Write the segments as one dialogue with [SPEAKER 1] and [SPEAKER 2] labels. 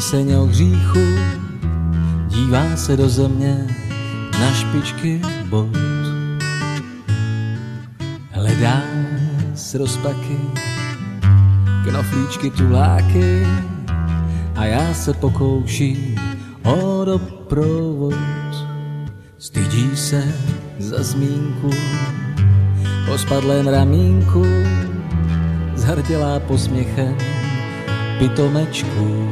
[SPEAKER 1] Píseň o hříchu dívá se do země na špičky bod. Hledá z rozpaky knoflíčky, tuláky a já se pokouším o doprovod. Stydí se za zmínku o spadlém ramínku, zhrdělá posměchem pitomečku.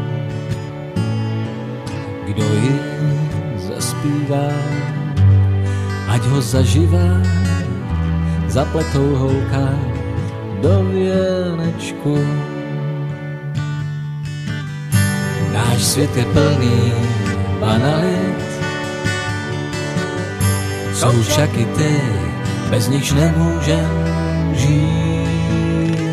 [SPEAKER 1] Kdo ji zaspívá, ať ho zaživá, zapletou holka do věnečku. Náš svět je plný banalit, jsou však i ty, bez nichž nemůžem žít.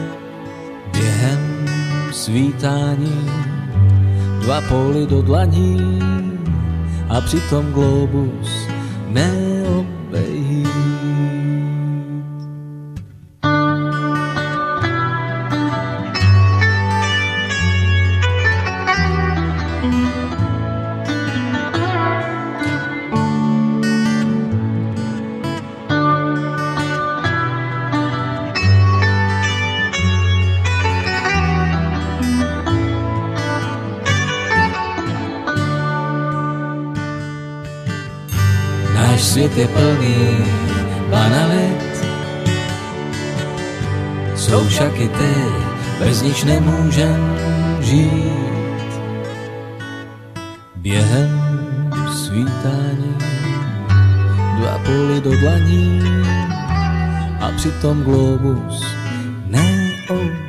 [SPEAKER 1] Během svítání 2 póly do dlaní a přitom globus neobejít. Náš svět je plný banalit, jsou však i ty, bez nichž nemůžem žít. Během svítání 2 póly do dlaní a přitom globus neobejít.